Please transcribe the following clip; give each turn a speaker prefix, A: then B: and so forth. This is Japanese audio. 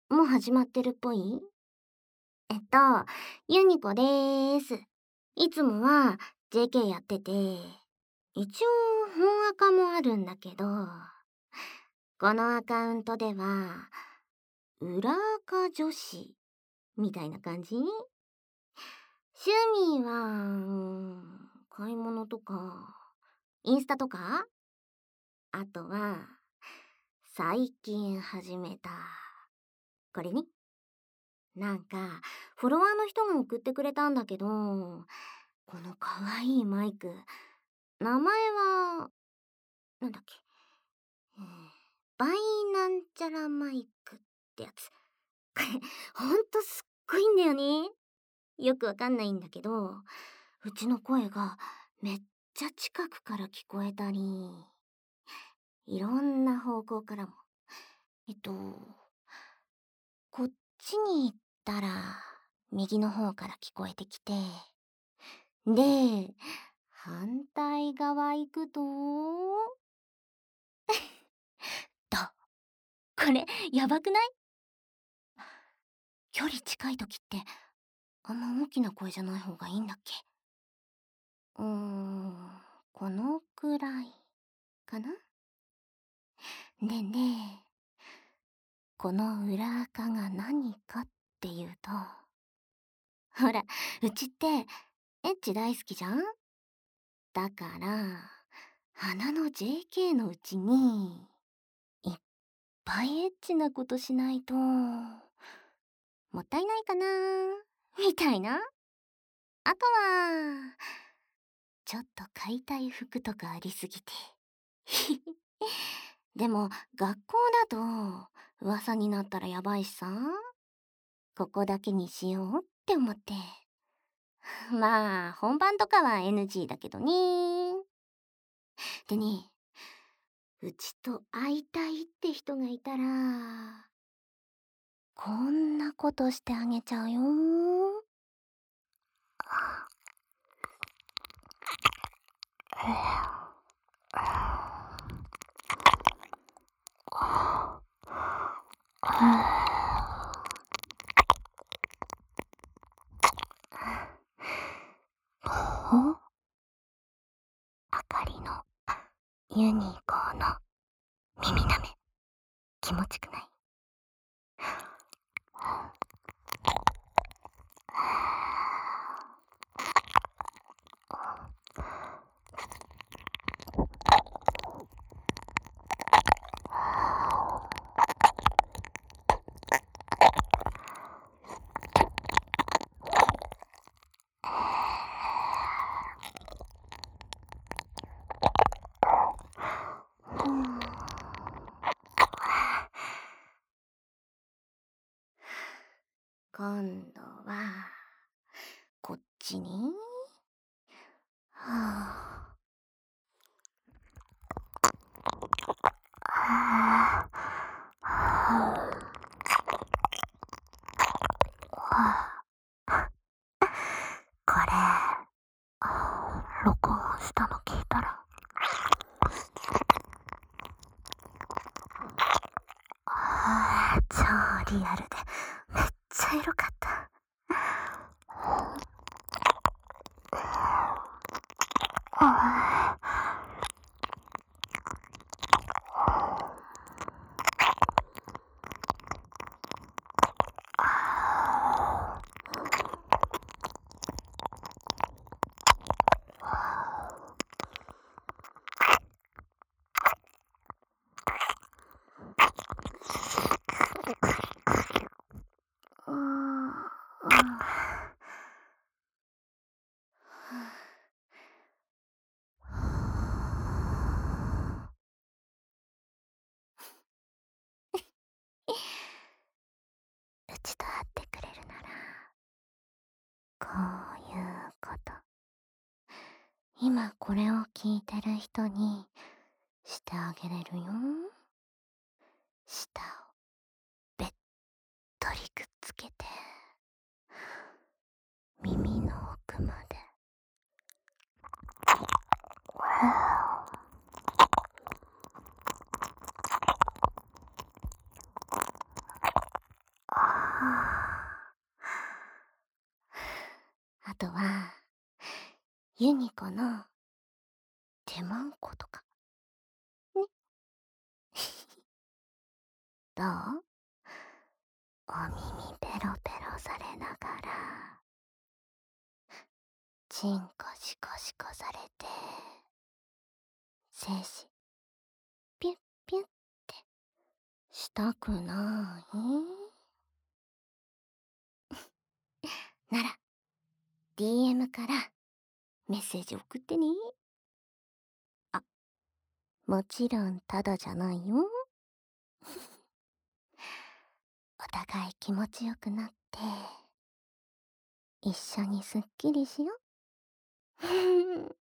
A: もう始まってるっぽい。えっと、ユニコでーす。いつもは JK やってて、一応本アカもあるんだけど、このアカウントでは、裏ア女子みたいな感じ。趣味は、買い物とか、インスタとか、あとは、最近始めた、これね。なんか、フォロワーの人が送ってくれたんだけど、このかわいいマイク、名前は、なんだっけ、えーバイなんちゃらマイクってやつ。これ、ほんとすっごいんだよね。よくわかんないんだけど、うちの声がめっちゃ近くから聞こえたり、いろんな方向からも。えっと、こっちに行ったら、右の方から聞こえてきて、で、反対側行くと、どこれ、やばくない？距離近い時って、あんま大きな声じゃない方がいいんだっけ？このくらいかな？でね、この裏垢が何かっていうと、ほら、うちってエッチ大好きじゃん？だから、花の JK のうちに、いっぱいエッチなことしないと、もったいないかなみたいな。あとは、ちょっと買いたい服とかありすぎて。でも、学校だと、噂になったらやばいしさ。ここだけにしようって思って。まあ、本番とかは NG だけどね。でね、うちと会いたいって人がいたら、こんなことしてあげちゃうよ。おあかりのユニコーンの耳なめ、気持ちくない？今度は、こっちに、はあ、これ、録音したの聞いたら、超リアルで、めっちゃエロかった。うちと会ってくれるなら、こういうこと、今これを聞いてる人にしてあげれるよ。舌をべっとりくっつけて、耳の奥まで。 ユニかな、テマンコとか。ね。どう？お耳ペロペロされながら、チンコシコシコされて、精子、ピュッピュッってしたくない？なら、DM からメッセージ送ってね。あ、もちろんただじゃないよ。お互い気持ちよくなって、一緒にすっきりしよう。